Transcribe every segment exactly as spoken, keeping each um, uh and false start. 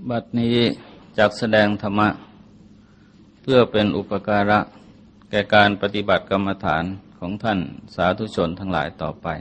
บัดนี้จักแสดงธรรมะเพื่อเป็นอุปการะแก่การปฏิบัติกรรมฐานของท่านสาธุชนทั้งหลายต่อไป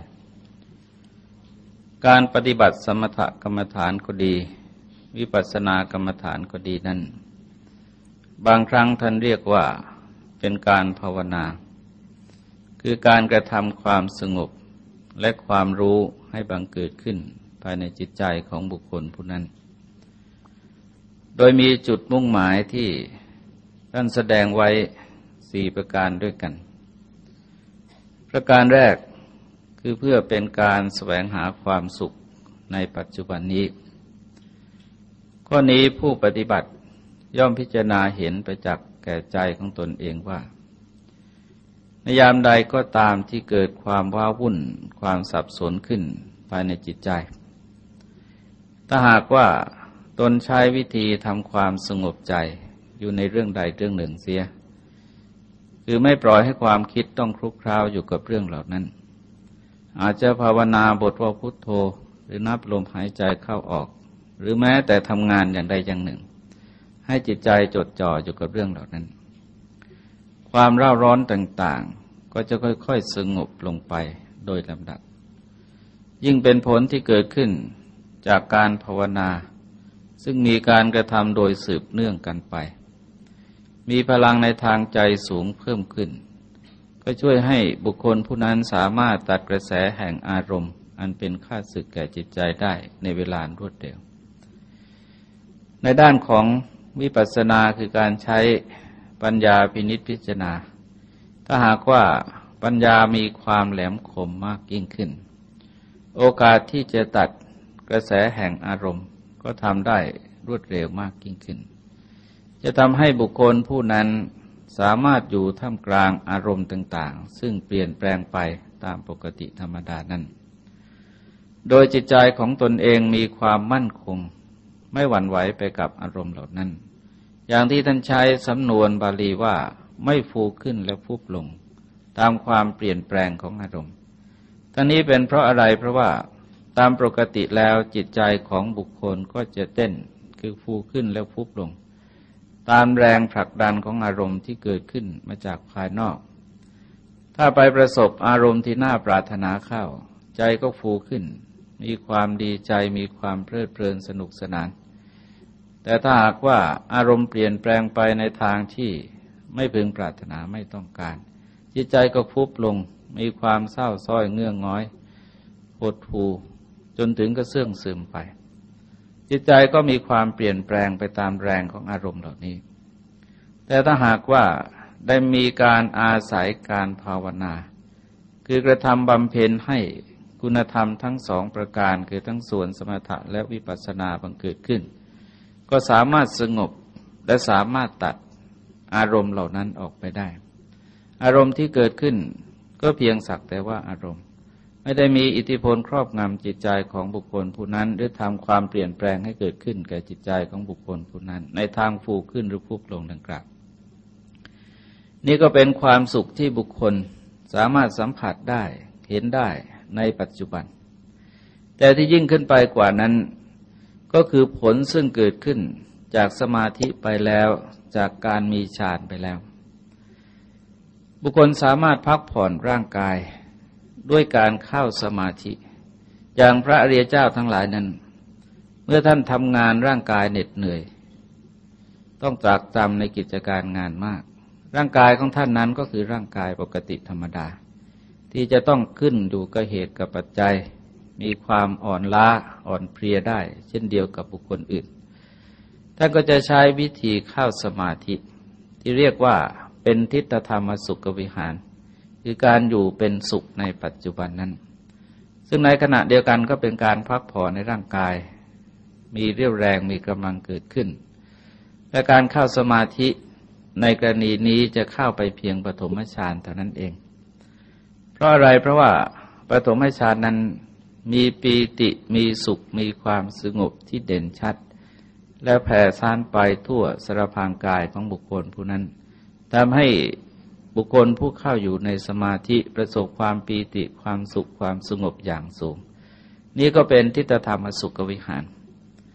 การปฏิบัติสมถกรรมฐานก็ดีวิปัสสนากรรมฐานก็ดีนั้นบางครั้งท่านเรียกว่าเป็นการภาวนาคือการกระทำความสงบและความรู้ให้บังเกิดขึ้นภายในจิตใจของบุคคลผู้นั้นโดยมีจุดมุ่งหมายที่ท่านแสดงไว้สี่ประการด้วยกันประการแรกคือเพื่อเป็นการแสวงหาความสุขในปัจจุบันนี้ข้อนี้ผู้ปฏิบัติย่อมพิจารณาเห็นไปจากแก่ใจของตนเองว่าในยามใดก็ตามที่เกิดความว้าวุ่นความสับสนขึ้นภายในจิตใจถ้าหากว่าตนใช้วิธีทำความสงบใจอยู่ในเรื่องใดเรื่องหนึ่งเสียคือไม่ปล่อยให้ความคิดต้องคลุกคล้าวอยู่กับเรื่องเหล่านั้นอาจจะภาวนาบทว่าพุทโธหรือนับลมหายใจเข้าออกหรือแม้แต่ทำงานอย่างใดอย่างหนึ่งให้จิตใจจดจ่ออยู่กับเรื่องเหล่านั้นความเร่าร้อนต่างๆก็จะค่อยๆสงบลงไปโดยลำดับยิ่งเป็นผลที่เกิดขึ้นจากการภาวนาซึ่งมีการกระทำโดยสืบเนื่องกันไปมีพลังในทางใจสูงเพิ่มขึ้นก็ช่วยให้บุคคลผู้นั้นสามารถตัดกระแสแห่งอารมณ์อันเป็นข้าศึกแก่จิตใจได้ในเวลารวดเร็วในด้านของวิปัสสนาคือการใช้ปัญญาพินิจพิจารณาถ้าหากว่าปัญญามีความแหลมคมมากยิ่งขึ้นโอกาสที่จะตัดกระแสแห่งอารมณ์ก็ทำได้รวดเร็วมากยิ่งขึ้นจะทำให้บุคคลผู้นั้นสามารถอยู่ท่ามกลางอารมณ์ต่างๆซึ่งเปลี่ยนแปลงไปตามปกติธรรมดานั้นโดยจิตใจของตนเองมีความมั่นคงไม่หวั่นไหวไปกับอารมณ์เหล่านั้นอย่างที่ท่านใช้สำนวนบาลีว่าไม่ฟูขึ้นและฟุบลงตามความเปลี่ยนแปลงของอารมณ์ทั้งนี้เป็นเพราะอะไรเพราะว่าตามปกติแล้วจิตใจของบุคคลก็จะเต้นคือฟูขึ้นแล้วฟุบลงตามแรงผลักดันของอารมณ์ที่เกิดขึ้นมาจากภายนอกถ้าไปประสบอารมณ์ที่น่าปรารถนาเข้าใจก็ฟูขึ้นมีความดีใจมีความเพลิดเพลินสนุกสนานแต่ถ้าหากว่าอารมณ์เปลี่ยนแปลงไปในทางที่ไม่พึงปรารถนาไม่ต้องการจิตใจก็ฟุบลงมีความเศร้าส้อยเงื่องง้อยหดหู่จนถึงกระเสื่องซึมไปจิตใจก็มีความเปลี่ยนแปลงไปตามแรงของอารมณ์เหล่านี้แต่ถ้าหากว่าได้มีการอาศัยการภาวนาคือกระทำบำเพ็ญให้คุณธรรมทั้งสองประการคือทั้งส่วนสมถะและวิปัสสนาบังเกิดขึ้นก็สามารถสงบและสามารถตัดอารมณ์เหล่านั้นออกไปได้อารมณ์ที่เกิดขึ้นก็เพียงสักแต่ว่าอารมณ์ไม่ได้มีอิทธิพลครอบงำจิตใจของบุคคลผู้นั้นหรือทำความเปลี่ยนแปลงให้เกิดขึ้นแก่จิตใจของบุคคลผู้นั้นในทางฟูขึ้นหรือฟุบลงดังกล่าวนี่ก็เป็นความสุขที่บุคคลสามารถสัมผัสได้เห็นได้ในปัจจุบันแต่ที่ยิ่งขึ้นไปกว่านั้นก็คือผลซึ่งเกิดขึ้นจากสมาธิไปแล้วจากการมีฌานไปแล้วบุคคลสามารถพักผ่อนร่างกายด้วยการเข้าสมาธิอย่างพระอริยเจ้าทั้งหลายนั้นเมื่อท่านทำงานร่างกายเหน็ดเหนื่อยต้องตรากตรำในกิจการงานมากร่างกายของท่านนั้นก็คือร่างกายปกติธรรมดาที่จะต้องขึ้นอยู่กับเหตุกับปัจจัยมีความอ่อนล้าอ่อนเพลียได้เช่นเดียวกับบุคคลอื่นท่านก็จะใช้วิธีเข้าสมาธิที่เรียกว่าเป็นทิฏฐธรรมสุขวิหารคือการอยู่เป็นสุขในปัจจุบันนั้นซึ่งในขณะเดียวกันก็เป็นการพักผ่อนในร่างกายมีเรี่ยวแรงมีกำลังเกิดขึ้นและการเข้าสมาธิในกรณีนี้จะเข้าไปเพียงปฐมฌานเท่านั้นเองเพราะอะไรเพราะว่าปฐมฌานนั้นมีปีติมีสุขมีความสงบที่เด่นชัดและแผ่ซ่านไปทั่วสารพางกายของบุคคลผู้นั้นทำให้บุคคลผู้เข้าอยู่ในสมาธิประสบความปีติความสุขความสงบอย่างสูงนี่ก็เป็นทิฏฐธรรมสุขวิหาร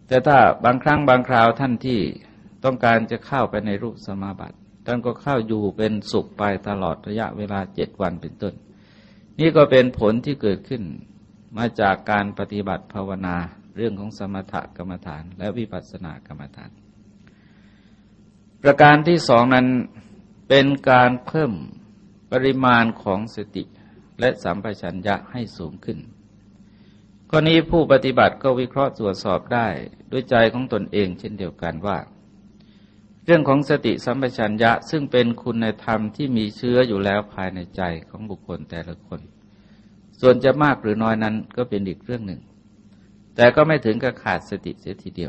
แต่ถ้าบางครั้งบางคราวท่านที่ต้องการจะเข้าไปในรูปสมาบัติท่านก็เข้าอยู่เป็นสุขไปตลอดระยะเวลาเจ็ดวันเป็นต้นนี่ก็เป็นผลที่เกิดขึ้นมาจากการปฏิบัติภาวนาเรื่องของสมถกรรมฐานและวิปัสสนากรรมฐานประการที่สองนั้นเป็นการเพิ่มปริมาณของสติและสัมปชัญญะให้สูงขึ้นข้อนี้ผู้ปฏิบัติก็วิเคราะห์ตรวจสอบได้ด้วยใจของตนเองเช่นเดียวกันว่าเรื่องของสติสัมปชัญญะซึ่งเป็นคุณธรรมที่มีเชื้ออยู่แล้วภายในใจของบุคคลแต่ละคนส่วนจะมากหรือน้อยนั้นก็เป็นอีกเรื่องหนึ่งแต่ก็ไม่ถึงกับขาดสติเสียทีเดียว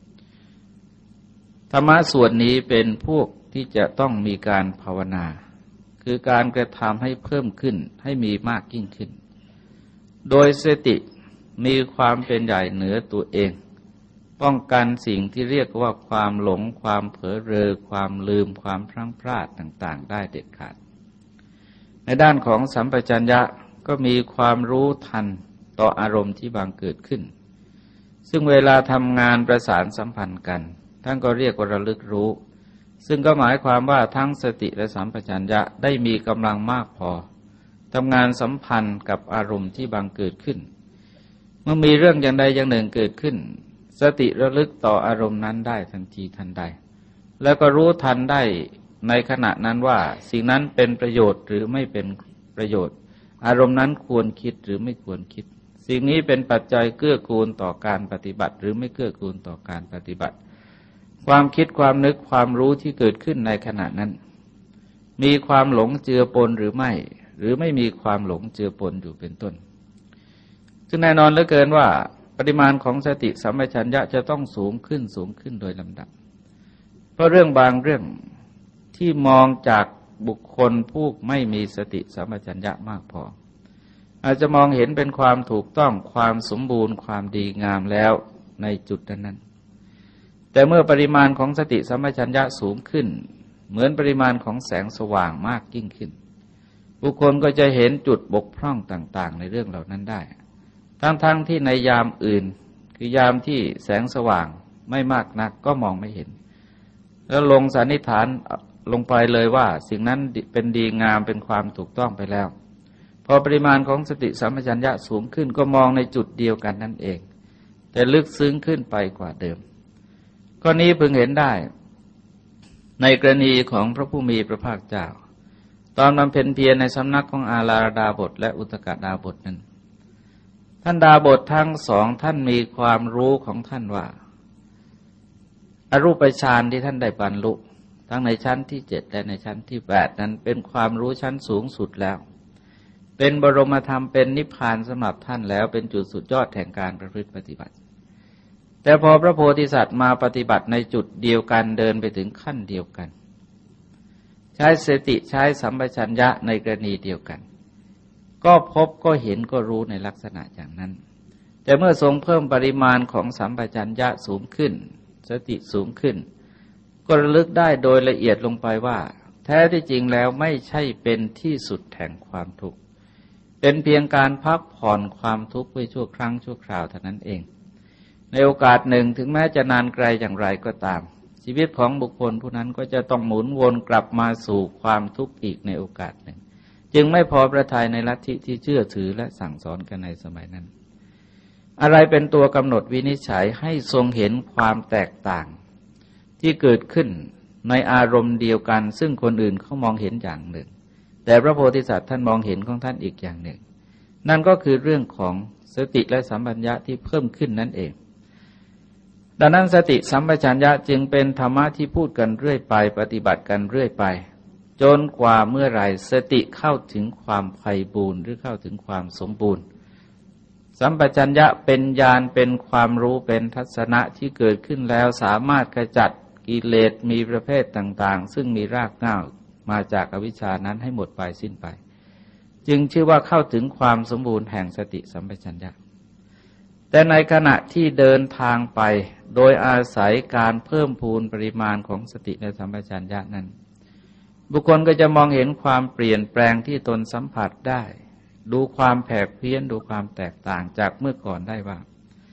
ธรรมะส่วนนี้เป็นพวกที่จะต้องมีการภาวนาคือการกระทำให้เพิ่มขึ้นให้มีมากยิ่งขึ้นโดยสติมีความเป็นใหญ่เหนือตัวเองป้องกันสิ่งที่เรียกว่าความหลงความเผลอเรอความลืมความพลั้งพลาดต่างๆได้เด็ดขาดในด้านของสัมปชัญญะก็มีความรู้ทันต่ออารมณ์ที่บังเกิดขึ้นซึ่งเวลาทำงานประสานสัมพันธ์กันท่านก็เรียกว่าระลึกรู้ซึ่งก็หมายความว่าทั้งสติและสัมปชัญญะได้มีกำลังมากพอทำงานสัมพันธ์กับอารมณ์ที่บังเกิดขึ้นเมื่อมีเรื่องอย่างใดอย่างหนึ่งเกิดขึ้นสติระลึกต่ออารมณ์นั้นได้ทันทีทันใดแล้วก็รู้ทันได้ในขณะนั้นว่าสิ่งนั้นเป็นประโยชน์หรือไม่เป็นประโยชน์อารมณ์นั้นควรคิดหรือไม่ควรคิดสิ่งนี้เป็นปัจจัยเกื้อกูลต่อการปฏิบัติหรือไม่เกื้อกูลต่อการปฏิบัติความคิดความนึกความรู้ที่เกิดขึ้นในขณะนั้นมีความหลงเจือปนหรือไม่หรือไม่มีความหลงเจือปนอยู่เป็นต้นซึ่งแน่นอนเหลือเกินว่าปริมาณของสติสัมปชัญญะจะต้องสูงขึ้นสูงขึ้นโดยลำดับเพราะเรื่องบางเรื่องที่มองจากบุคคลผู้ไม่มีสติสัมปชัญญะมากพออาจจะมองเห็นเป็นความถูกต้องความสมบูรณ์ความดีงามแล้วในจุดนั้นแต่เมื่อปริมาณของสติสัมปชัญญะสูงขึ้นเหมือนปริมาณของแสงสว่างมากยิ่งขึ้นบุคคลก็จะเห็นจุดบกพร่องต่างๆในเรื่องเหล่านั้นได้ทั้งๆ ท, ที่ในยามอื่นคือยามที่แสงสว่างไม่มากนักก็มองไม่เห็นแล้วลงสันนิษฐานลงไปเลยว่าสิ่งนั้นเป็นดีงามเป็นความถูกต้องไปแล้วพอปริมาณของสติสัมปชัญญะสูงขึ้นก็มองในจุดเดียวกันนั่นเองแต่ลึกซึ้งขึ้นไปกว่าเดิมข้อนี้พึงเห็นได้ในกรณีของพระผู้มีพระภาคเจ้าตอนบำเพ็ญเพียรในสำนักของอาลาดาบทและอุตกดาบทนั้นท่านดาบททั้งสองท่านมีความรู้ของท่านว่าอรูปฌานที่ท่านได้บรรลุทั้งในชั้นที่เจ็ดและในชั้นที่แปดนั้นเป็นความรู้ชั้นสูงสุดแล้วเป็นบรมธรรมเป็นนิพพานสำหรับท่านแล้วเป็นจุดสุดยอดแห่งการประพฤติปฏิบัติแต่พอพระโพธิสัตว์มาปฏิบัติในจุดเดียวกันเดินไปถึงขั้นเดียวกันใช้สติใช้สัมปชัญญะในกรณีเดียวกันก็พบก็เห็นก็รู้ในลักษณะอย่างนั้นแต่เมื่อทรงเพิ่มปริมาณของสัมปชัญญะสูงขึ้นสติสูงขึ้นก็ระลึกได้โดยละเอียดลงไปว่าแท้ที่จริงแล้วไม่ใช่เป็นที่สุดแห่งความทุกข์เป็นเพียงการพักผ่อนความทุกข์ไว้ชั่วครั้งชั่วคราวเท่านั้นเองในโอกาสหนึ่งถึงแม้จะนานไกลอย่างไรก็ตามชีวิตของบุคคลผู้นั้นก็จะต้องหมุนวนกลับมาสู่ความทุกข์อีกในโอกาสหนึ่งจึงไม่พอประทัยในลัทธิที่เชื่อถือและสั่งสอนกันในสมัยนั้นอะไรเป็นตัวกำหนดวินิจฉัยให้ทรงเห็นความแตกต่างที่เกิดขึ้นในอารมณ์เดียวกันซึ่งคนอื่นเขามองเห็นอย่างหนึ่งแต่พระโพธิสัตว์ท่านมองเห็นของท่านอีกอย่างหนึ่งนั่นก็คือเรื่องของสติและสัมปชัญญะที่เพิ่มขึ้นนั่นเองดังนั้นสติสัมปชัญญะจึงเป็นธรรมะที่พูดกันเรื่อยไปปฏิบัติกันเรื่อยไปจนกว่าเมื่อไหร่สติเข้าถึงความไพบูรย์หรือเข้าถึงความสมบูรณ์สัมปชัญญะเป็นญาณเป็นความรู้เป็นทัศนะที่เกิดขึ้นแล้วสามารถขจัดกิเลสมีประเภทต่างๆซึ่งมีรากเหง้ามาจากอวิชชานั้นให้หมดไปสิ้นไปจึงชื่อว่าเข้าถึงความสมบูรณ์แห่งสติสัมปชัญญะแต่ในขณะที่เดินทางไปโดยอาศัยการเพิ่มพูนปริมาณของสติและสัมปชัญญะนั้นบุคคลก็จะมองเห็นความเปลี่ยนแปลงที่ตนสัมผัสได้ดูความแผกเพี้ยนดูความแตกต่างจากเมื่อก่อนได้ว่า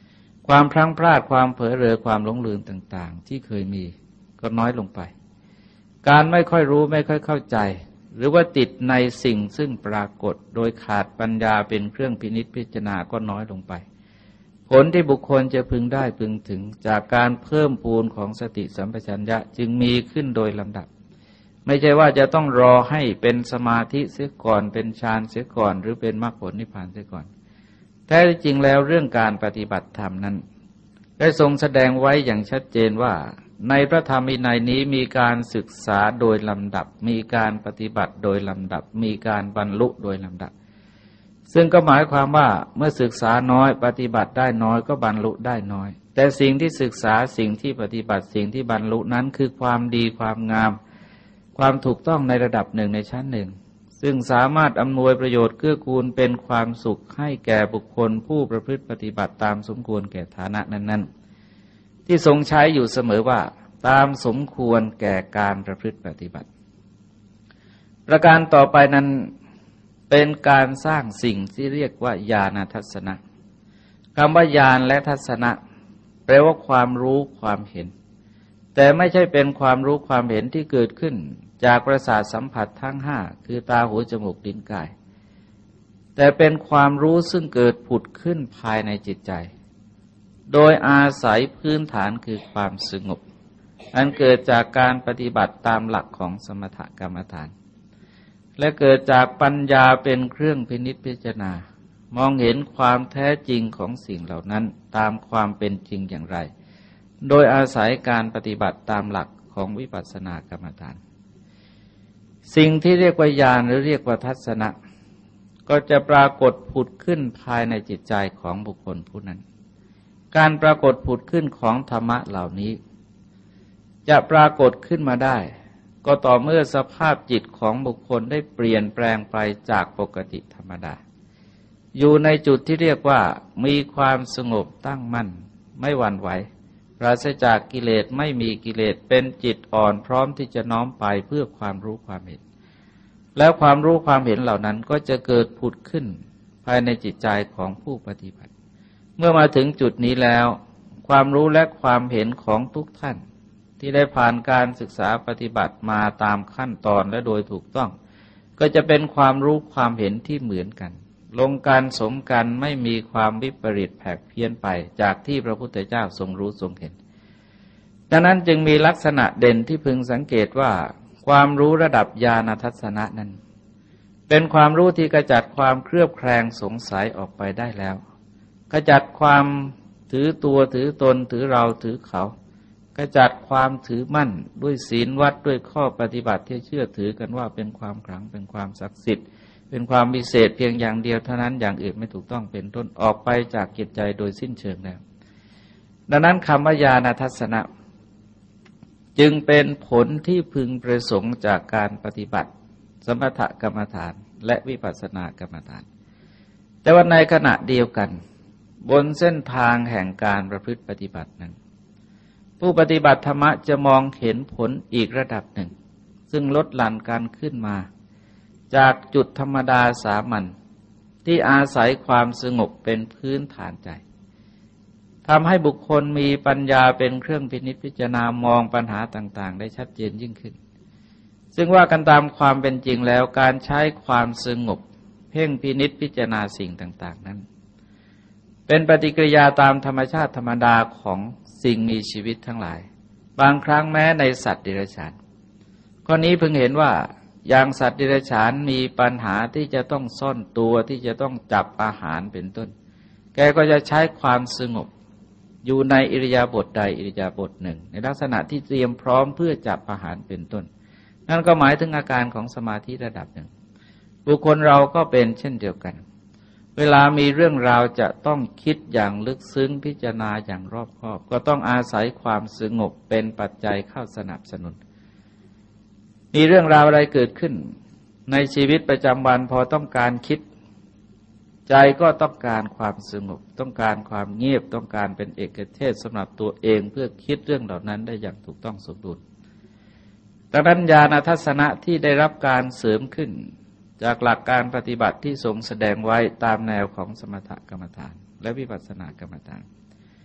ความพลั้งพลาดความเผลอเรอความหลงลืมต่างๆที่เคยมีก็น้อยลงไปการไม่ค่อยรู้ไม่ค่อยเข้าใจหรือว่าติดในสิ่งซึ่งปรากฏโดยขาดปัญญาเป็นเครื่องพินิจพิจารณาก็น้อยลงไปผลที่บุคคลจะพึงได้พึงถึงจากการเพิ่มพูนของสติสัมปชัญญะจึงมีขึ้นโดยลำดับไม่ใช่ว่าจะต้องรอให้เป็นสมาธิเสียก่อนเป็นฌานเสียก่อนหรือเป็นมรรคผลนิพพานเสียก่อนแท้จริงแล้วเรื่องการปฏิบัติธรรมนั้นได้ทรงแสดงไว้อย่างชัดเจนว่าในพระธรรมวินัยนี้มีการศึกษาโดยลำดับมีการปฏิบัติโดยลำดับมีการบรรลุโดยลำดับซึ่งก็หมายความว่าเมื่อศึกษาน้อยปฏิบัติได้น้อยก็บรรลุได้น้อยแต่สิ่งที่ศึกษาสิ่งที่ปฏิบัติสิ่งที่บรรลุนั้นคือความดีความงามความถูกต้องในระดับหนึ่งในชั้นหนึ่งซึ่งสามารถอำนวยประโยชน์เกื้อกูลเป็นความสุขให้แก่บุคคลผู้ประพฤติปฏิบัติตามสมควรแก่ฐานะนั้นๆที่ทรงใช้อยู่เสมอว่าตามสมควรแก่การประพฤติปฏิบัติประการต่อไปนั้นเป็นการสร้างสิ่งที่เรียกว่าญาณทัศนะคำว่าญาณและทัศนะแปลว่าความรู้ความเห็นแต่ไม่ใช่เป็นความรู้ความเห็นที่เกิดขึ้นจากประสาทสัมผัสทั้งห้าคือตาหูจมูกลิ้นกายแต่เป็นความรู้ซึ่งเกิดผุดขึ้นภายในจิตใจโดยอาศัยพื้นฐานคือความสงบอันเกิดจากการปฏิบัติตามหลักของสมถกรรมฐานและเกิดจากปัญญาเป็นเครื่องพินิจพิจารณามองเห็นความแท้จริงของสิ่งเหล่านั้นตามความเป็นจริงอย่างไรโดยอาศัยการปฏิบัติตามหลักของวิปัสสนากรรมฐานสิ่งที่เรียกว่าญาณหรือเรียกว่าทัศนะก็จะปรากฏผุดขึ้นภายในจิตใจของบุคคลผู้นั้นการปรากฏผุดขึ้นของธรรมะเหล่านี้จะปรากฏขึ้นมาได้ก็ต่อเมื่อสภาพจิตของบุคคลได้เปลี่ยนแปลงไปจากปกติธรรมดาอยู่ในจุดที่เรียกว่ามีความสงบตั้งมั่นไม่หวั่นไหวปราศจากกิเลสไม่มีกิเลสเป็นจิตอ่อนพร้อมที่จะน้อมไปเพื่อความรู้ความเห็นแล้วความรู้ความเห็นเหล่านั้นก็จะเกิดผุดขึ้นภายในจิตใจของผู้ปฏิบัติเมื่อมาถึงจุดนี้แล้วความรู้และความเห็นของทุกท่านที่ได้ผ่านการศึกษาปฏิบัติมาตามขั้นตอนและโดยถูกต้องก็จะเป็นความรู้ความเห็นที่เหมือนกันลงการสมกันไม่มีความวิปริตแผกเพี้ยนไปจากที่พระพุทธเจ้าทรงรู้ทรงเห็นดังนั้นจึงมีลักษณะเด่นที่พึงสังเกตว่าความรู้ระดับญาณทัศนะนั้นเป็นความรู้ที่กระจัดความเครือบแคลงสงสัยออกไปได้แล้วกระจัดความถือตัวถือตนถือเราถือเขากระจัดความถือมั่นด้วยศีลวัดด้วยข้อปฏิบัติที่เชื่อถือกันว่าเป็นความขลังเป็นความศักดิ์สิทธิ์เป็นความพิเศษเพียงอย่างเดียวเท่านั้นอย่างอื่นไม่ถูกต้องเป็นต้นออกไปจากจิตใจโดยสิ้นเชิงแล้วดังนั้นคำว่าญาณทัศนะจึงเป็นผลที่พึงประสงค์จากการปฏิบัติสมถกรรมฐานและวิปัสสนากรรมฐานแต่ว่าในขณะเดียวกันบนเส้นทางแห่งการประพฤติปฏิบัตินั้นผู้ปฏิบัติธรรมะจะมองเห็นผลอีกระดับหนึ่งซึ่งลดหลั่นกันขึ้นมาจากจุดธรรมดาสามัญที่อาศัยความสงบเป็นพื้นฐานใจทำให้บุคคลมีปัญญาเป็นเครื่องพินิจพิจารณามองปัญหาต่างๆได้ชัดเจนยิ่งขึ้นซึ่งว่ากันตามความเป็นจริงแล้วการใช้ความสงบเพ่งพินิจพิจารณาสิ่งต่างๆนั้นเป็นปฏิกิริยาตามธรรมชาติธรรมดาของสิ่งมีชีวิตทั้งหลายบางครั้งแม้ในสัตว์เดรัจฉานข้อนี้เพิ่งเห็นว่าอย่างสัตว์เดรัจฉานมีปัญหาที่จะต้องซ่อนตัวที่จะต้องจับอาหารเป็นต้นแกก็จะใช้ความสงบอยู่ในอิริยาบถใดอิริยาบถหนึ่งในลักษณะที่เตรียมพร้อมเพื่อจับอาหารเป็นต้นนั่นก็หมายถึงอาการของสมาธิระดับหนึ่งบุคคลเราก็เป็นเช่นเดียวกันเวลามีเรื่องราวจะต้องคิดอย่างลึกซึ้งพิจารณาอย่างรอบคอบก็ต้องอาศัยความสงบเป็นปัจจัยเข้าสนับสนุนมีเรื่องราวอะไรเกิดขึ้นในชีวิตประจำวันพอต้องการคิดใจก็ต้องการความสงบต้องการความเงียบต้องการเป็นเอกเทศสำหรับตัวเองเพื่อคิดเรื่องเหล่านั้นได้อย่างถูกต้องสมดุลดังนั้นญาณทัศนะที่ได้รับการเสริมขึ้นจากหลักการปฏิบัติที่ทรงแสดงไว้ตามแนวของสมถกรรมฐานและวิปัสสนากรรมฐาน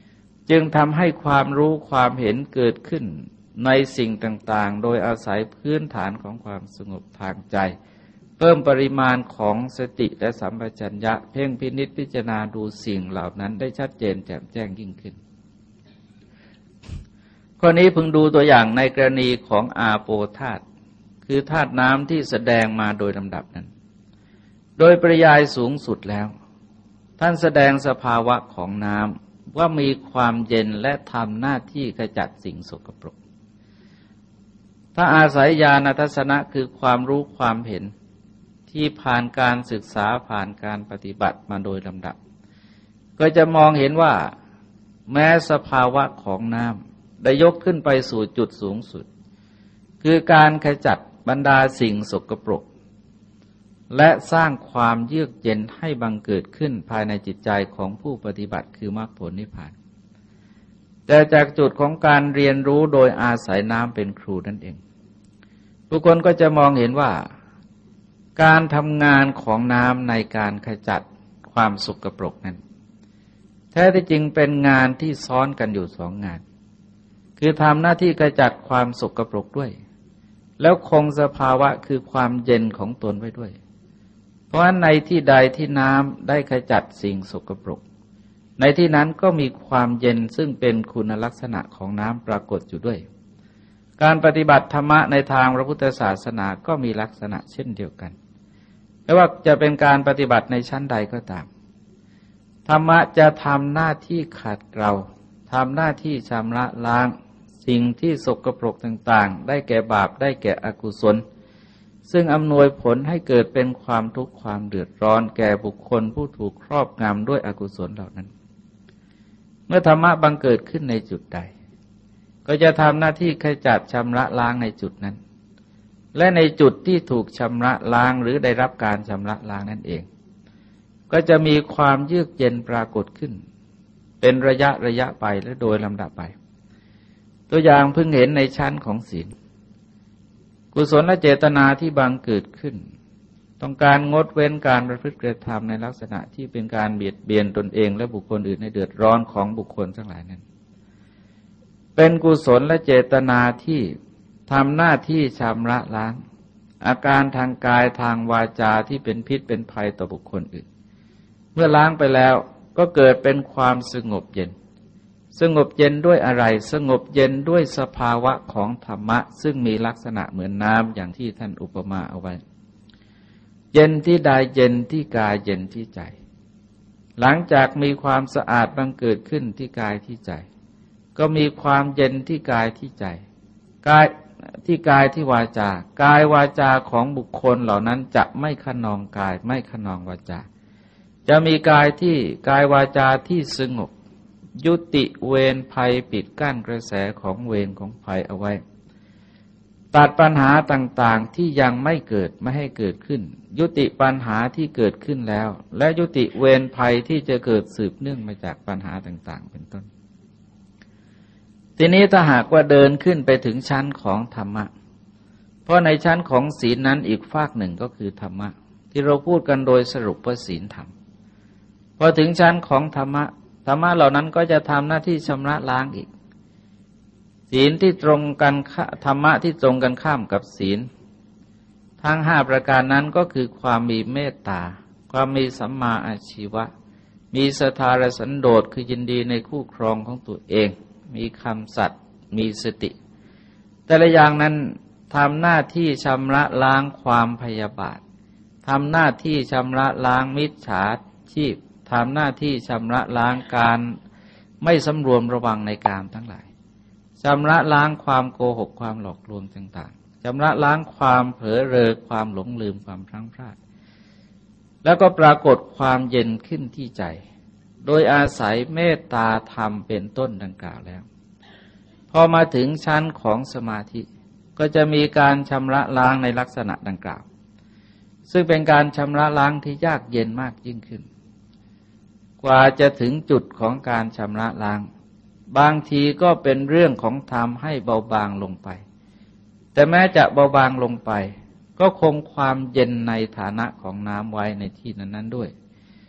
จึงทำให้ความรู้ความเห็นเกิดขึ้นในสิ่งต่างๆโดยอาศัยพื้นฐานของความสงบทางใจเพิ่มปริมาณของสติและสัมปชัญญะเพ่งพินิจพิจารณาดูสิ่งเหล่านั้นได้ชัดเจนแจ่มแจ้งยิ่งขึ้นข้อนี้พึงดูตัวอย่างในกรณีของอาโปธาตุคือธาตุน้ำที่แสดงมาโดยลำดับนั้นโดยปริยายสูงสุดแล้วท่านแสดงสภาวะของน้ำว่ามีความเย็นและทำหน้าที่ขจัดสิ่งสกปรกถ้าอาศัยญาณทัศนะคือความรู้ความเห็นที่ผ่านการศึกษาผ่านการปฏิบัติมาโดยลำดับก็จะมองเห็นว่าแม้สภาวะของน้ำได้ยกขึ้นไปสู่จุดสูงสุดคือการขจัดบรรดาสิ่งสกปรกและสร้างความเยือกเย็นให้บังเกิดขึ้นภายในจิตใจของผู้ปฏิบัติคือมรรคผลนิพพานแต่จากจุดของการเรียนรู้โดยอาศัยน้ำเป็นครูนั่นเองทุกคนก็จะมองเห็นว่าการทำงานของน้ำในการขจัดความสกปรกนั้นแท้ที่จริงเป็นงานที่ซ้อนกันอยู่สองงานคือทำหน้าที่ขจัดความสกปรกด้วยแล้วคงสภาวะคือความเย็นของตนไว้ด้วยเพราะในที่ใดที่น้ำได้ขจัดสิ่งสกปรกในที่นั้นก็มีความเย็นซึ่งเป็นคุณลักษณะของน้ำปรากฏอยู่ด้วยการปฏิบัติธรรมะในทางพระพุทธศาสนาก็มีลักษณะเช่นเดียวกันไม่ว่าจะเป็นการปฏิบัติในชั้นใดก็ตามธรรมะจะทำหน้าที่ขัดเกลาทำหน้าที่ชำระล้างสิ่งที่สกปรกต่างๆได้แก่บาปได้แก่อกุศลซึ่งอำนวยผลให้เกิดเป็นความทุกข์ความเดือดร้อนแก่บุคคลผู้ถูกครอบงำด้วยอกุศลเหล่านั้นเมื่อธรรมะบังเกิดขึ้นในจุดใดก็จะทำหน้าที่ขจัดชำระล้างในจุดนั้นและในจุดที่ถูกชำระล้างหรือได้รับการชำระล้างนั่นเองก็จะมีความเยือกเย็นปรากฏขึ้นเป็นระยะระยะไปและโดยลำดับไปตัวอย่างเพิ่งเห็นในชั้นของศีลกุศลและเจตนาที่บังเกิดขึ้นต้องการงดเว้นการประพฤติกระทำในลักษณะที่เป็นการเบียดเบียนตนเองและบุคคลอื่นให้เดือดร้อนของบุคคลทั้งหลายนั้นเป็นกุศลและเจตนาที่ทำหน้าที่ชำระล้างอาการทางกายทางวาจาที่เป็นพิษเป็นภัยต่อบุคคลอื่นเมื่อล้างไปแล้วก็เกิดเป็นความสงบเย็นสงบเย็นด้วยอะไรสงบเย็นด้วยสภาวะของธรรมะซึ่งมีลักษณะเหมือนน้ำอย่างที่ท่านอุปมาเอาไว้เย็นที่ใดเย็นที่กายเย็นที่ใจหลังจากมีความสะอาดบังเกิดขึ้นที่กายที่ใจก็มีความเย็นที่กายที่ใจกายที่กายที่วาจากายวาจาของบุคคลเหล่านั้นจะไม่ขนองกายไม่ขนองวาจาจะมีกายที่กายวาจาที่สงบยุติเวรภัยปิดกั้นกระแสของเวรของภัยเอาไว้ตัดปัญหาต่างๆที่ยังไม่เกิดไม่ให้เกิดขึ้นยุติปัญหาที่เกิดขึ้นแล้วและยุติเวรภัยที่จะเกิดสืบเนื่องมาจากปัญหาต่างๆเป็นต้นทีนี้ถ้าหากว่าเดินขึ้นไปถึงชั้นของธรรมะเพราะในชั้นของศีลนั้นอีกฝากหนึ่งก็คือธรรมะที่เราพูดกันโดยสรุปว่าศีลธรรมพอถึงชั้นของธรรมะธรรมะเหล่านั้นก็จะทำหน้าที่ชำระล้างอีกศีลที่ตรงกันธรรมะที่ตรงกันข้ามกับศีลทั้งห้าประการนั้นก็คือความมีเมตตาความมีสัมมาอาชีวะมีศรัทธาและสันโดษคือยินดีในคู่ครองของตัวเองมีคำสัตย์มีสติแต่ละอย่างนั้นทำหน้าที่ชำระล้างความพยาบาททำหน้าที่ชำระล้างมิจฉาชีพทำหน้าที่ชำระล้างการไม่สำรวมระวังในกามทั้งหลายชำระล้างความโกหกความหลอกลวงต่างๆชำระล้างความเผลอเรอความหลงลืมความพลั้งพลาดแล้วก็ปรากฏความเย็นขึ้นที่ใจโดยอาศัยเมตตาธรรมเป็นต้นดังกล่าวแล้วพอมาถึงชั้นของสมาธิก็จะมีการชำระล้างในลักษณะดังกล่าวซึ่งเป็นการชำระล้างที่ยากเย็นมากยิ่งขึ้นกว่าจะถึงจุดของการชำระล้างบางทีก็เป็นเรื่องของธรรมให้เบาบางลงไปแต่แม้จะเบาบางลงไปก็คงความเย็นในฐานะของน้ำไว้ในที่นั้นๆด้วย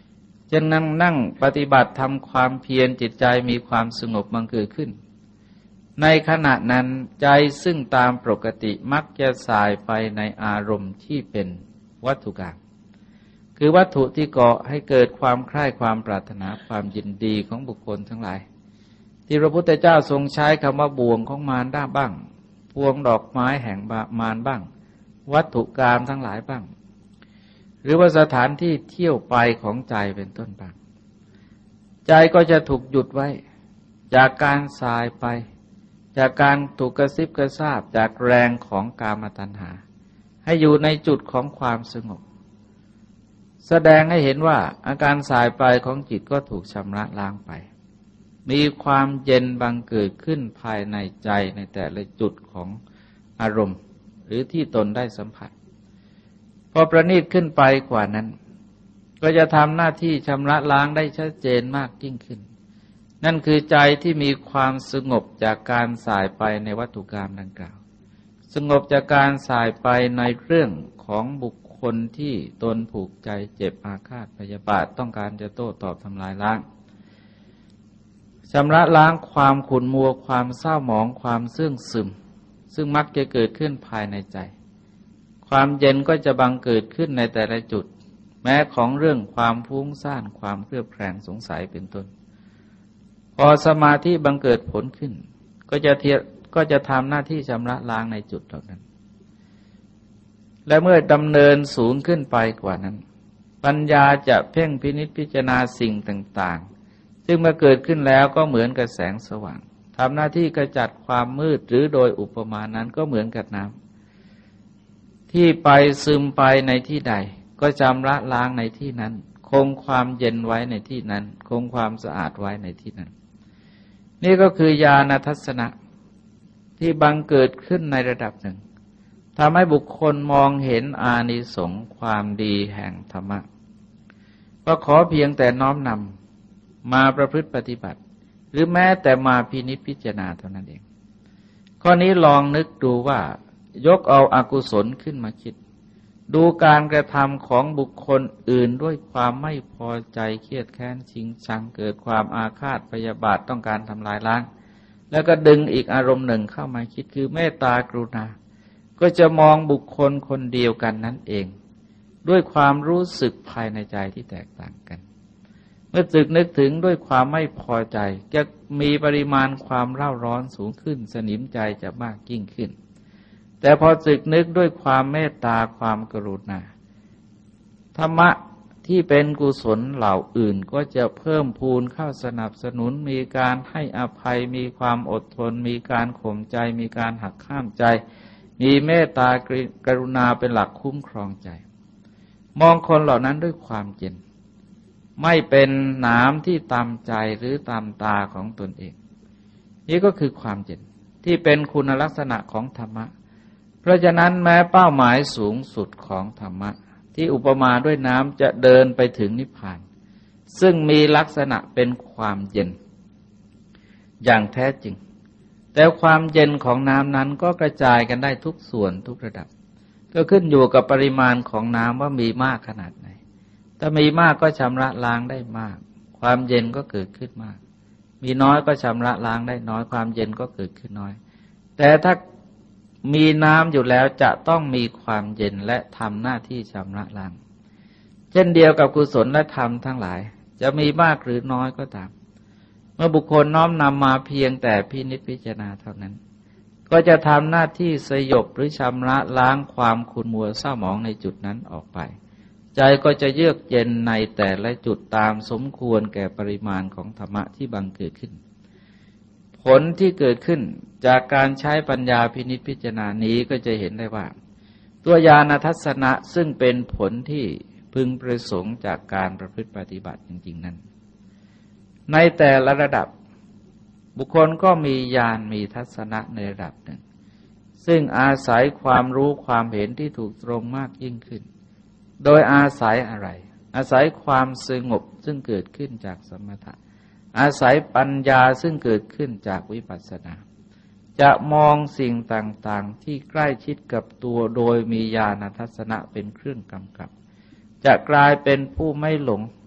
จะนั่งนั่งปฏิบัติทำความเพียรจิตใจมีความสงบบังเกิดขึ้นในขณะนั้นใจซึ่งตามปกติมักจะสายไปในอารมณ์ที่เป็นวัตถุกรรมคือวัตถุที่ก่อให้เกิดความใคร่ความปรารถนาความยินดีของบุคคลทั้งหลายที่พระพุทธเจ้าทรงใช้คำว่าบ่วงของมารได้บ้างพวงดอกไม้แห่งมารบ้างวัตถุกรรมทั้งหลายบ้างหรือว่าสถานที่เที่ยวไปของใจเป็นต้นบ้างใจก็จะถูกหยุดไว้จากการสายไปจากการถูกกระซิบกระซาบจากแรงของกามตัณหาให้อยู่ในจุดของความสงบแสดงให้เห็นว่าอาการสายไปของจิตก็ถูกชำระล้างไปมีความเย็นบังเกิดขึ้นภายในใจในแต่ละจุดของอารมณ์หรือที่ตนได้สัมผัสพอประณีตขึ้นไปกว่านั้นก็จะทำหน้าที่ชำระล้างได้ชัดเจนมากยิ่งขึ้นนั่นคือใจที่มีความสงบจากการสายไปในวัตถุกรรมดังกล่าวสงบจากการสายไปในเรื่องของบุคคลที่ตนผูกใจเจ็บอาฆาตพยาบาทต้องการจะโต้ตอบทำลายล้างชำระล้างความขุ่นมัวความเศร้าหมองความเสื่องซึมซึ่งมักจะเกิดขึ้นภายในใจความเย็นก็จะบังเกิดขึ้นในแต่ละจุดแม้ของเรื่องความฟุ้งซ่านความเครือบแคลงสงสัยเป็นต้นพอสมาธิบังเกิดผลขึ้นก็จะเทียก็จะทำหน้าที่ชำระล้างในจุดเหล่านั้นและเมื่อดำเนินสูงขึ้นไปกว่านั้นปัญญาจะเพ่งพินิจพิจารณาสิ่งต่างๆซึ่งเมื่อเกิดขึ้นแล้วก็เหมือนกับแสงสว่างทำหน้าที่กระจัดความมืดหรือโดยอุปมานั้นก็เหมือนกับน้ำที่ไปซึมไปในที่ใดก็ชำระล้างในที่นั้นคงความเย็นไว้ในที่นั้นคงความสะอาดไว้ในที่นั้นนี่ก็คือญาณทัศนะที่บังเกิดขึ้นในระดับหนึ่งทำให้บุคคลมองเห็นอานิสงส์ความดีแห่งธรรมะก็ขอเพียงแต่น้อมนำมาประพฤติปฏิบัติหรือแม้แต่มาพินิจพิจารณาเท่านั้นเองข้อนี้ลองนึกดูว่ายกเอาอกุศลขึ้นมาคิดดูการกระทำของบุคคลอื่นด้วยความไม่พอใจเครียดแค้นชิงชังเกิดความอาฆาตพยาบาทต้องการทำลายล้างแล้วก็ดึงอีกอารมณ์หนึ่งเข้ามาคิดคือเมตตากรุณาก็จะมองบุคคลคนเดียวกันนั่นเองด้วยความรู้สึกภายในใจที่แตกต่างกันเมื่อตึกนึกถึงด้วยความไม่พอใจจะมีปริมาณความเร่าร้อนสูงขึ้นสนิมใจจะมากยิ่งขึ้นแต่พอตึกนึกด้วยความเมตตาความกรุณาธรรมะที่เป็นกุศลเหล่าอื่นก็จะเพิ่มพูนเข้าสนับสนุนมีการให้อภัยมีความอดทนมีการข่มใจมีการหักห้ามใจมีเมตตากรุณาเป็นหลักคุ้มครองใจมองคนเหล่านั้นด้วยความเย็นไม่เป็นหนามที่ตำใจหรือตำตาของตนเองนี่ก็คือความเย็นที่เป็นคุณลักษณะของธรรมะเพราะฉะนั้นแม้เป้าหมายสูงสุดของธรรมะที่อุปมาด้วยน้ำจะเดินไปถึงนิพพานซึ่งมีลักษณะเป็นความเย็นอย่างแท้จริงแต่ความเย็นของน้ำนั้นก็กระจายกันได้ทุกส่วนทุกระดับก็ขึ้นอยู่กับปริมาณของน้ำว่ามีมากขนาดไหนถ้ามีมากก็ชำระล้างได้มากความเย็นก็เกิดขึ้นมากมีน้อยก็ชำระล้างได้น้อยความเย็นก็เกิดขึ้นน้อยแต่ถ้ามีน้ำอยู่แล้วจะต้องมีความเย็นและทำหน้าที่ชำระล้างเช่นเดียวกับกุศลและธรรมทั้งหลายจะมีมากหรือน้อยก็ตามเมื่อบุคคลน้อมนำมาเพียงแต่พินิจพิจารณาเท่านั้นก็จะทำหน้าที่สยบหรือชำระล้างความขุ่นมัวเศร้าหมองในจุดนั้นออกไปใจก็จะเยือกเย็นในแต่ละจุดตามสมควรแก่ปริมาณของธรรมะที่บังเกิดขึ้นผลที่เกิดขึ้นจากการใช้ปัญญาพินิจพิจารณานี้ก็จะเห็นได้ว่าตัวญาณทัศนะซึ่งเป็นผลที่พึงประสงค์จากการประพฤติปฏิบัติจริงๆนั้นในแต่ละระดับบุคคลก็มีญาณมีทัศนะในระดับหนึ่งซึ่งอาศัยความรู้ความเห็นที่ถูกตรงมากยิ่งขึ้นโดยอาศัยอะไรอาศัยความสงบซึ่งเกิดขึ้นจากสมถะอาศัยปัญญาซึ่งเกิดขึ้นจากวิปัสสนาจะมองสิ่งต่างๆที่ใกล้ชิดกับตัวโดยมีญาณทัศนะเป็นเครื่องกำกับจะกลายเป็นผู้ไม่หลง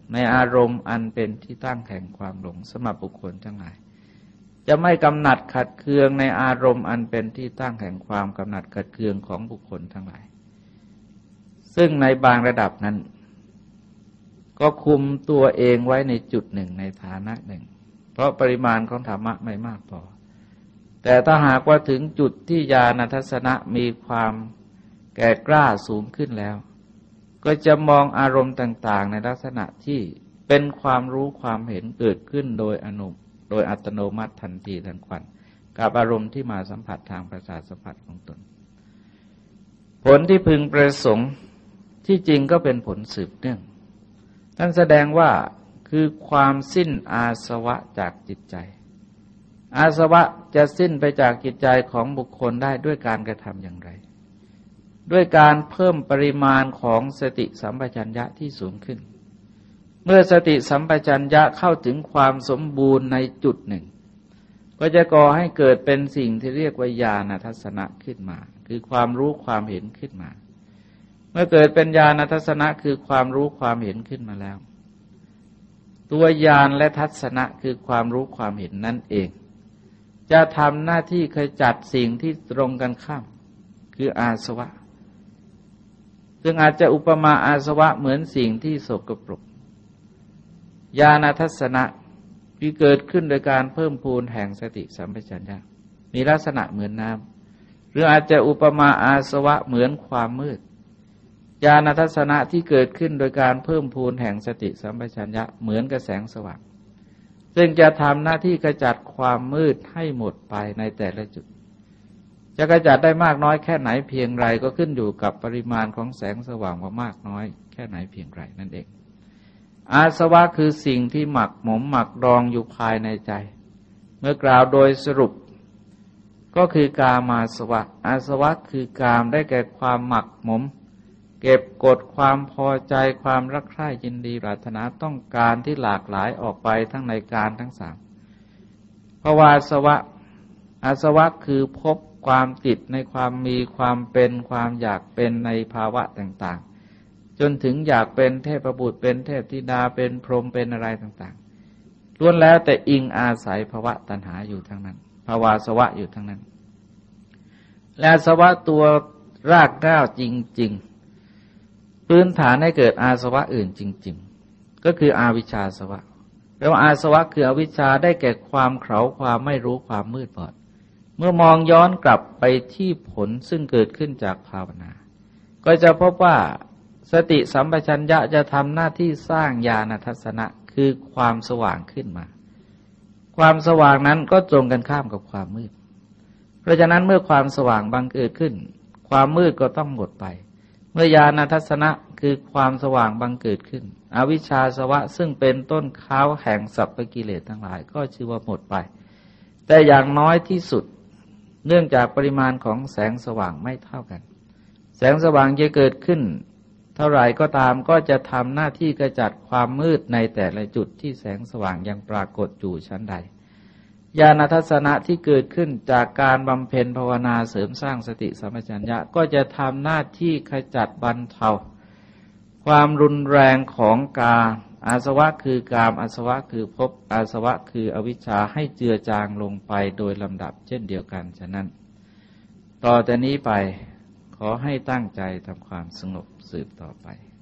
ในอารมณ์อันเป็นที่ตั้งแห่งความหลงสำหรับบุคคลทั้งหลายจะไม่กำหนัดขัดเคืองในอารมณ์อันเป็นที่ตั้งแห่งความกำหนัดขัดเคืองของบุคคลทั้งหลายซึ่งในบางระดับนั้นก็คุมตัวเองไว้ในจุดหนึ่งในฐานะหนึ่งเพราะปริมาณของธรรมะไม่มากพอแต่ถ้าหากว่าถึงจุดที่ญาณทัศนะมีความแก่กล้าสูงขึ้นแล้วก็จะมองอารมณ์ต่างๆในลักษณะที่เป็นความรู้ความเห็นเกิดขึ้นโดยอนุโดยอัตโนมัติทันทีทันควันกับอารมณ์ที่มาสัมผัสทางประสาทสัมผัสของตนผลที่พึงประสงค์ที่จริงก็เป็นผลสืบเนื่องท่านแสดงว่าคือความสิ้นอาสวะจากจิตใจอาสวะจะสิ้นไปจากจิตใจของบุคคลได้ด้วยการกระทำอย่างไรด้วยการเพิ่มปริมาณของสติสัมปชัญญะที่สูงขึ้นเมื่อสติสัมปชัญญะเข้าถึงความสมบูรณ์ในจุดหนึ่งก็จะก่อให้เกิดเป็นสิ่งที่เรียกว่าญาณทัศนะขึ้นมาคือความรู้ความเห็นขึ้นมาเมื่อเกิดเป็นญาณทัศนะคือความรู้ความเห็นขึ้นมาแล้วตัวญาณและทัศนะคือความรู้ความเห็นนั่นเองจะทำหน้าที่ขจัดสิ่งที่ตรงกันข้ามคืออาสวะซึ่งอาจจะอุปมาอาสวะเหมือนสิ่งที่สกปรกญาณทัศนะที่เกิดขึ้นโดยการเพิ่มพูนแห่งสติสัมปชัญญะมีลักษณะเหมือนน้ำหรืออาจจะอุปมาอาสวะเหมือนความมืดญาณทัศนะที่เกิดขึ้นโดยการเพิ่มพูนแห่งสติสัมปชัญญะเหมือนกับแสงสว่างซึ่งจะทำหน้าที่ขจัดความมืดให้หมดไปในแต่ละจุดจะขจัดได้มากน้อยแค่ไหนเพียงไรก็ขึ้นอยู่กับปริมาณของแสงสว่างว่ามากน้อยแค่ไหนเพียงไรนั่นเองอาสวะคือสิ่งที่หมักหมมหมักดองอยู่ภายในใจเมื่อกล่าวโดยสรุปก็คือกามาสวะอาสวะคือกามได้แก่ความหมักหมมเก็บกดความพอใจความรักใคร่ยินดีปรารถนาต้องการที่หลากหลายออกไปทั้งในการทั้งสามภวาสวะอาสวะคือพบความติดในความมีความเป็นความอยากเป็นในภาวะต่างๆจนถึงอยากเป็นเทพบุตรเป็นเทพธิดาเป็นพรหมเป็นอะไรต่างๆล้วนแล้วแต่อิงอาศัยภวะตัณหาอยู่ทั้งนั้นภวาสวะอยู่ทั้งนั้นและอาสวะตัวรากเหง้าจริงๆพื้นฐานให้เกิดอาสวะอื่นจริงๆก็คืออวิชชาสวะแปลว่าอาสวะคืออวิชชาได้แก่ความเขลาความไม่รู้ความมืดบอดเมื่อมองย้อนกลับไปที่ผลซึ่งเกิดขึ้นจากภาวนาก็จะพบว่าสติสัมปชัญญะจะทำหน้าที่สร้างญาณทัศนะคือความสว่างขึ้นมาความสว่างนั้นก็ตรงกันข้ามกับความมืดเพราะฉะนั้นเมื่อความสว่างบังเกิดขึ้นความมืดก็ต้องหมดไปเมื่อญาณทัศนะคือความสว่างบังเกิดขึ้นอวิชชาสวะซึ่งเป็นต้นค้าวแห่งสรรพกิเลสทั้งหลายก็ชื่อว่าหมดไปแต่อย่างน้อยที่สุดเนื่องจากปริมาณของแสงสว่างไม่เท่ากันแสงสว่างจะเกิดขึ้นเท่าไหร่ก็ตามก็จะทำหน้าที่กระจัดความมืดในแต่ละจุดที่แสงสว่างยังปรากฏอยู่ชั้นใดญาณทัศนะที่เกิดขึ้นจากการบำเพ็ญภาวนาเสริมสร้างสติสัมปชัญญะก็จะทำหน้าที่ขจัดบรรเทาความรุนแรงของกาอาสวะคือกามอาสวะคือภพอาสวะคืออวิชชาให้เจือจางลงไปโดยลำดับเช่นเดียวกันฉะนั้นต่อแต่นี้ไปขอให้ตั้งใจทำความสงบสืบต่อไป